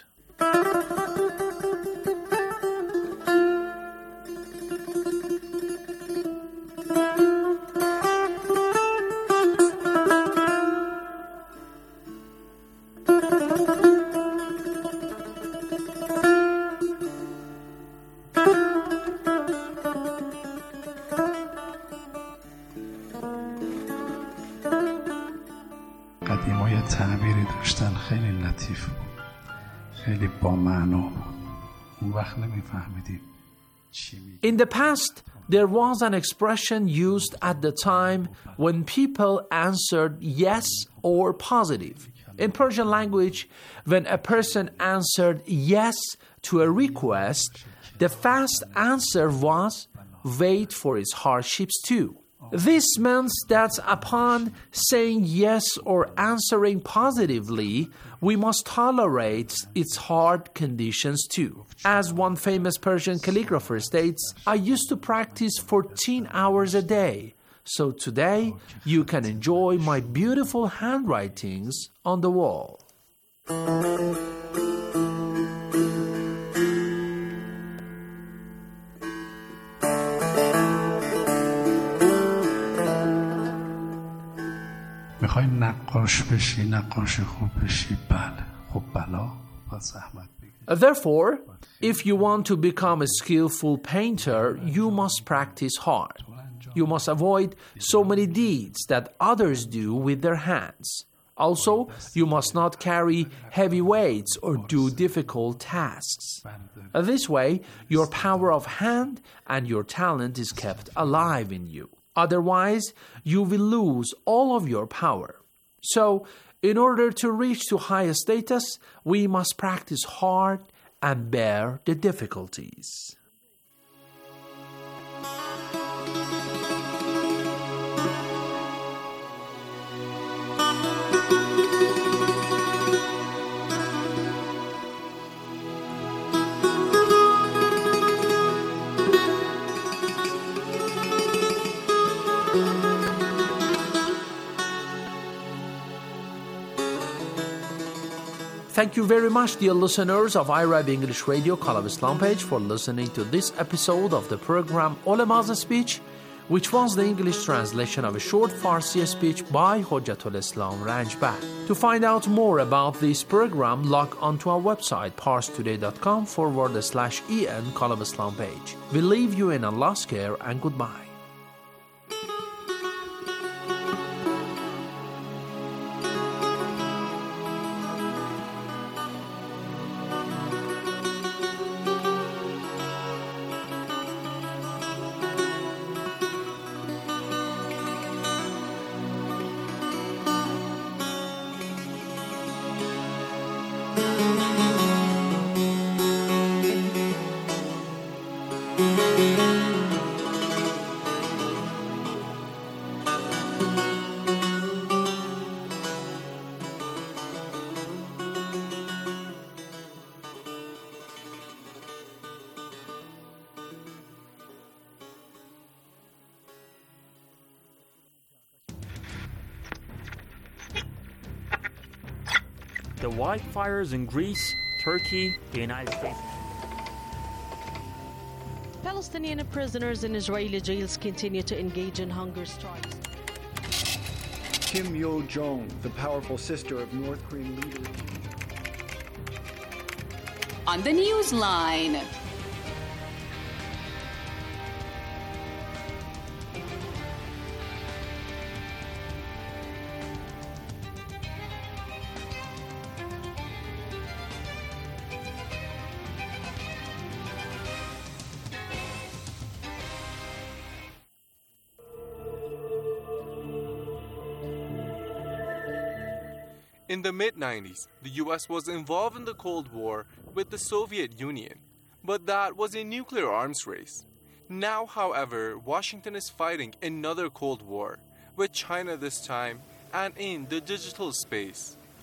[SPEAKER 2] قدیما یه تعبیری داشتن خیلی لطیف بود، خیلی با معنا بود. اون وقت نمیفهمیدیم چی میگه.
[SPEAKER 6] In the past, there was an expression used at the time when people answered yes or positive. In Persian language, when a person answered yes to a request, the fast answer was wait for its hardships too. This means that upon saying yes or answering positively, we must tolerate its hard conditions too. As one famous Persian calligrapher states, I used to practice fourteen hours a day, so today you can enjoy my beautiful handwritings on the wall.
[SPEAKER 2] میخوای نقاش بشی، نقاش خوب بشی، بله، خب بلا با زحمت بگیر.
[SPEAKER 6] Therefore, if you want to become a skillful painter, you must practice hard. You must avoid so many deeds that others do with their hands. Also, you must not carry heavy weights or do difficult tasks. This way, your power of hand and your talent is kept alive in you. Otherwise, you will lose all of your power. So, in order to reach to high status, we must practice hard and bear the difficulties. Thank you very much, dear listeners of I R I B English Radio, Call of Islam page, for listening to this episode of the program Ulama's Speech, which was the English translation of a short Farsi speech by Hujjatul Islam Ranjbar. To find out more about this program, log on to our website, parstoday.com forward slash en Call of Islam page. We leave you in Allah's care and goodbye.
[SPEAKER 3] The wildfires in Greece, Turkey, the United States.
[SPEAKER 23] Palestinian prisoners in Israeli jails continue to engage in hunger strikes.
[SPEAKER 24] Kim Yo-jong, the powerful sister of North Korean leader.
[SPEAKER 25] On the Newsline.
[SPEAKER 26] In the mid nineties, the U S was involved in the Cold War with the Soviet Union, but that was a nuclear arms race. Now, however, Washington is fighting another Cold War, with China this time, and in the digital space.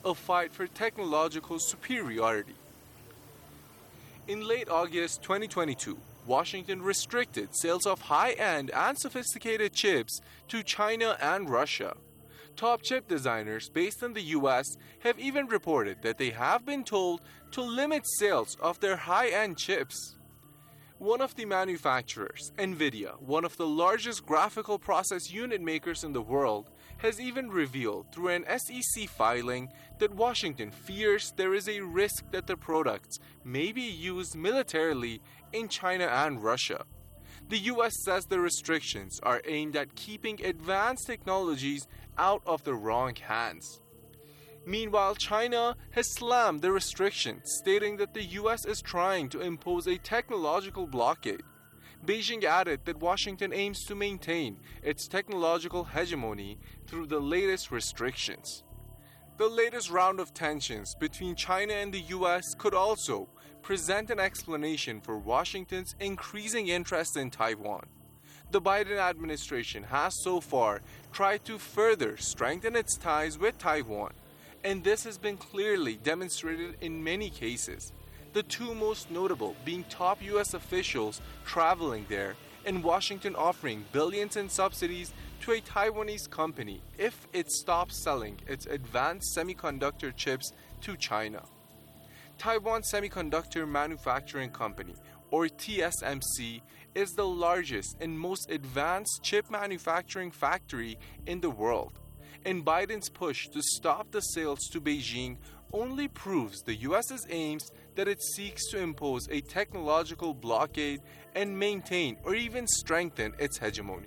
[SPEAKER 26] a fight for technological superiority. In late August twenty twenty-two, Washington restricted sales of high-end and sophisticated chips to China and Russia. Top chip designers based in the U S have even reported that they have been told to limit sales of their high-end chips. One of the manufacturers, NVIDIA, one of the largest graphical process unit makers in the world, has even revealed through an S E C filing that Washington fears there is a risk that the products may be used militarily in China and Russia. The U S says the restrictions are aimed at keeping advanced technologies out of the wrong hands. Meanwhile, China has slammed the restrictions, stating that the U S is trying to impose a technological blockade. Beijing added that Washington aims to maintain its technological hegemony through the latest restrictions. The latest round of tensions between China and the U S could also present an explanation for Washington's increasing interest in Taiwan. The Biden administration has so far tried to further strengthen its ties with Taiwan, and this has been clearly demonstrated in many cases. The two most notable being top U S officials traveling there and Washington offering billions in subsidies to a Taiwanese company if it stops selling its advanced semiconductor chips to China. Taiwan Semiconductor Manufacturing Company, or T S M C, is the largest and most advanced chip manufacturing factory in the world. And Biden's push to stop the sales to Beijing only proves the U S's aims that it seeks to impose a technological blockade and maintain or even strengthen its hegemony.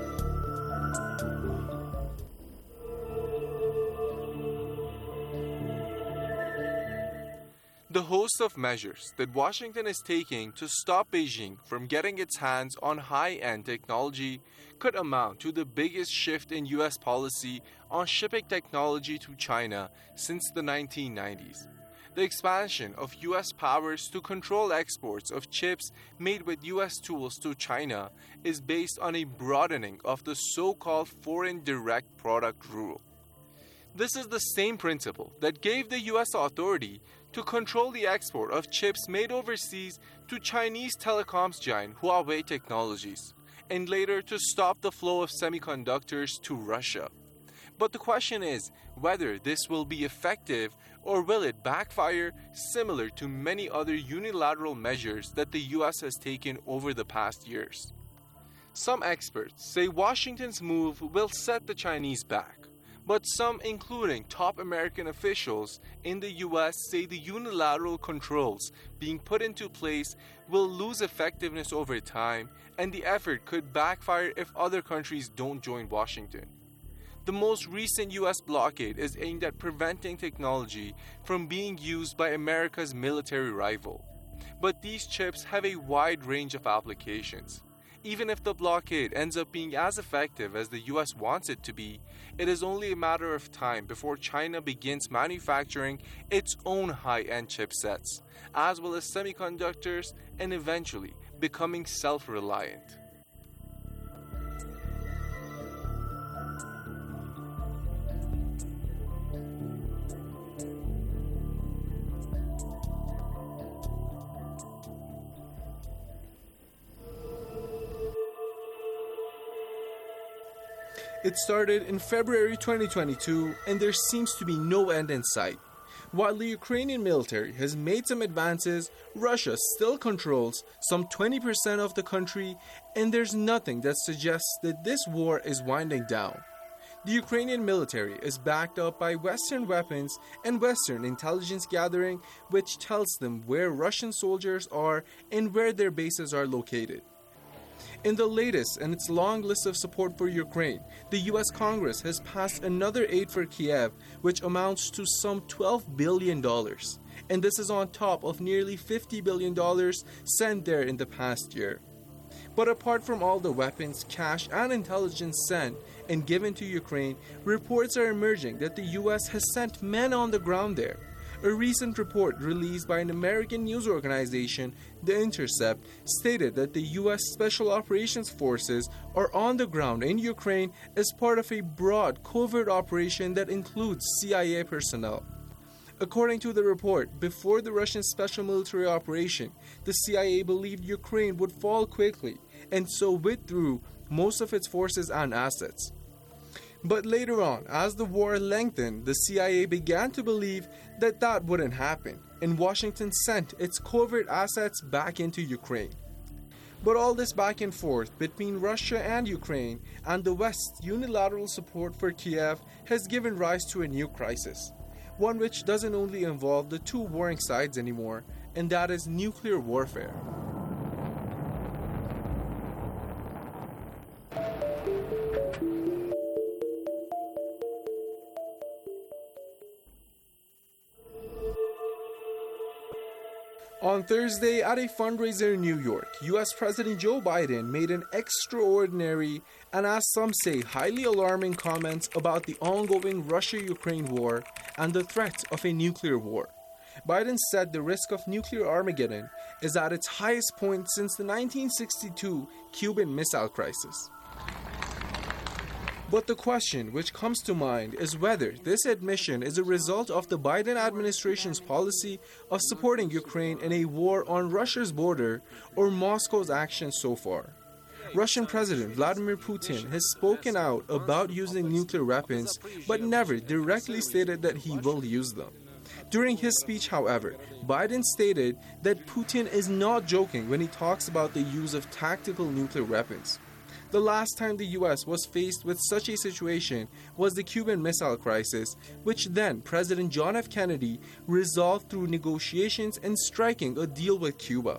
[SPEAKER 26] The host of measures that Washington is taking to stop Beijing from getting its hands on high-end technology could amount to the biggest shift in U S policy on shipping technology to China since the nineteen nineties. The expansion of U S powers to control exports of chips made with U S tools to China is based on a broadening of the so-called foreign direct product rule. This is the same principle that gave the U S authority to control the export of chips made overseas to Chinese telecoms giant Huawei Technologies, and later to stop the flow of semiconductors to Russia. But the question is whether this will be effective or will it backfire, similar to many other unilateral measures that the U S has taken over the past years. Some experts say Washington's move will set the Chinese back. But some, including top American officials in the U S, say the unilateral controls being put into place will lose effectiveness over time, and the effort could backfire if other countries don't join Washington. The most recent U S blockade is aimed at preventing technology from being used by America's military rival. But these chips have a wide range of applications. Even if the blockade ends up being as effective as the U S wants it to be, it is only a matter of time before China begins manufacturing its own high-end chipsets, as well as semiconductors, and eventually becoming self-reliant. It started in February twenty twenty-two, and there seems to be no end in sight. While the Ukrainian military has made some advances, Russia still controls some twenty percent of the country, and there's nothing that suggests that this war is winding down. The Ukrainian military is backed up by Western weapons and Western intelligence gathering, which tells them where Russian soldiers are and where their bases are located. In the latest in its long list of support for Ukraine, the U S Congress has passed another aid for Kiev, which amounts to some twelve billion dollars. And this is on top of nearly fifty billion dollars sent there in the past year. But apart from all the weapons, cash, and intelligence sent and given to Ukraine, reports are emerging that the U S has sent men on the ground there. A recent report released by an American news organization, The Intercept, stated that the U S Special Operations Forces are on the ground in Ukraine as part of a broad covert operation that includes C I A personnel. According to the report, before the Russian special military operation, the C I A believed Ukraine would fall quickly and so withdrew most of its forces and assets. But later on, as the war lengthened, the C I A began to believe that that wouldn't happen, and Washington sent its covert assets back into Ukraine. But all this back and forth between Russia and Ukraine and the West's unilateral support for Kiev has given rise to a new crisis, one which doesn't only involve the two warring sides anymore, and that is nuclear warfare. On Thursday, at a fundraiser in New York, U S President Joe Biden made an extraordinary and, as some say, highly alarming comments about the ongoing Russia-Ukraine war and the threat of a nuclear war. Biden said the risk of nuclear Armageddon is at its highest point since the nineteen sixty-two Cuban Missile Crisis. But the question which comes to mind is whether this admission is a result of the Biden administration's policy of supporting Ukraine in a war on Russia's border or Moscow's actions so far. Russian President Vladimir Putin has spoken out about using nuclear weapons, but never directly stated that he will use them. During his speech, however, Biden stated that Putin is not joking when he talks about the use of tactical nuclear weapons. The last time the U S was faced with such a situation was the Cuban Missile Crisis, which then President John F. Kennedy resolved through negotiations and striking a deal with Cuba.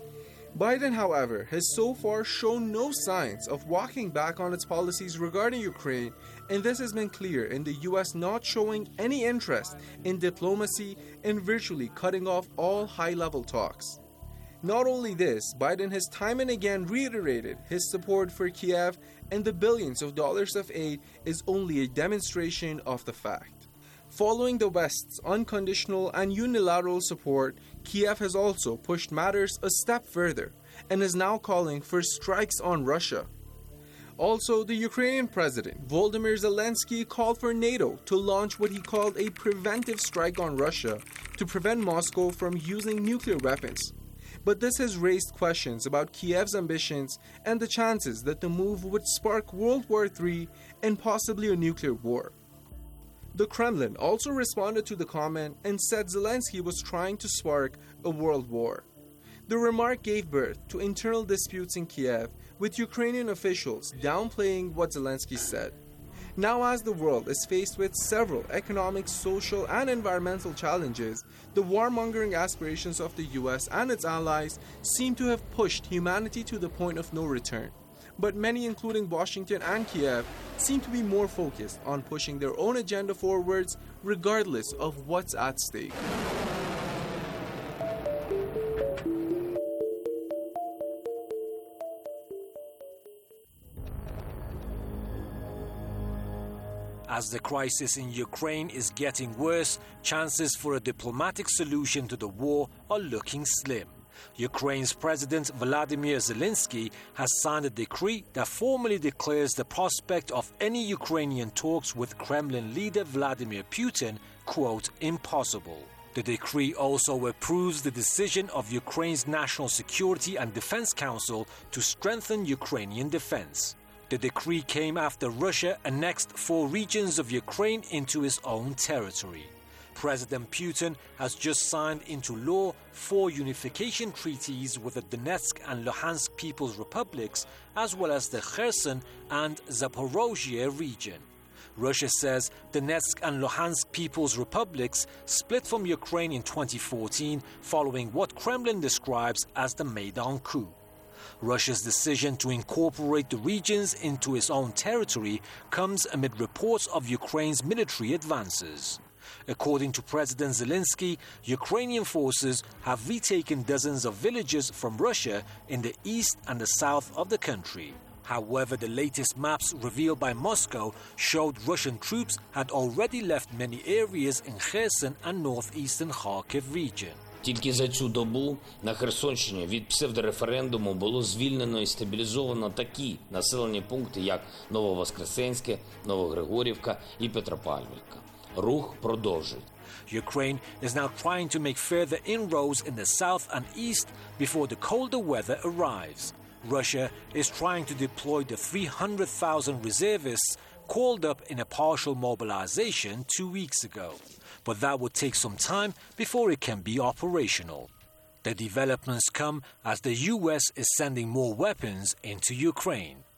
[SPEAKER 26] Biden, however, has so far shown no signs of walking back on its policies regarding Ukraine, and this has been clear in the U S not showing any interest in diplomacy and virtually cutting off all high-level talks. Not only this, Biden has time and again reiterated his support for Kiev, and the billions of dollars of aid is only a demonstration of the fact. Following the West's unconditional and unilateral support, Kiev has also pushed matters a step further and is now calling for strikes on Russia. Also, the Ukrainian president, Volodymyr Zelensky, called for NATO to launch what he called a preventive strike on Russia to prevent Moscow from using nuclear weapons. But this has raised questions about Kiev's ambitions and the chances that the move would spark World War Three and possibly a nuclear war. The Kremlin also responded to the comment and said Zelensky was trying to spark a world war. The remark gave birth to internal disputes in Kiev, with Ukrainian officials downplaying what Zelensky said. Now, as the world is faced with several economic, social, and environmental challenges, the warmongering aspirations of the U S and its allies seem to have pushed humanity to the point of no return. But many, including Washington and Kiev, seem to be more focused on pushing their own agenda forwards, regardless of what's at stake.
[SPEAKER 1] As the crisis in Ukraine is getting worse, chances for a diplomatic solution to the war are looking slim. Ukraine's President Volodymyr Zelensky has signed a decree that formally declares the prospect of any Ukrainian talks with Kremlin leader Vladimir Putin, quote, impossible. The decree also approves the decision of Ukraine's National Security and Defense Council to strengthen Ukrainian defense. The decree came after Russia annexed four regions of Ukraine into its own territory. President Putin has just signed into law four unification treaties with the Donetsk and Luhansk People's Republics, as well as the Kherson and Zaporozhye region. Russia says Donetsk and Luhansk People's Republics split from Ukraine in twenty fourteen following what Kremlin describes as the Maidan coup. Russia's decision to incorporate the regions into its own territory comes amid reports of Ukraine's military advances. According to President Zelensky, Ukrainian forces have retaken dozens of villages from Russia in the east and the south of the country. However, the latest maps revealed by Moscow showed Russian troops had already left many areas in Kherson and northeastern Kharkiv region.
[SPEAKER 4] Тільки за цю добу на Херсонщині від псевдореферендуму було звільнено і стабілізовано такі населені пункти, як Нововоскресенське, Новогригорівка і Петропавлівка. Рух продовжить.
[SPEAKER 1] Ukraine is now trying to make further inroads in the south and east before the colder weather arrives. Russia is trying to deploy the three hundred thousand reservists called up in a partial mobilization two weeks ago. But that would take some time before it can be operational. The developments come as the U S is sending more weapons into Ukraine.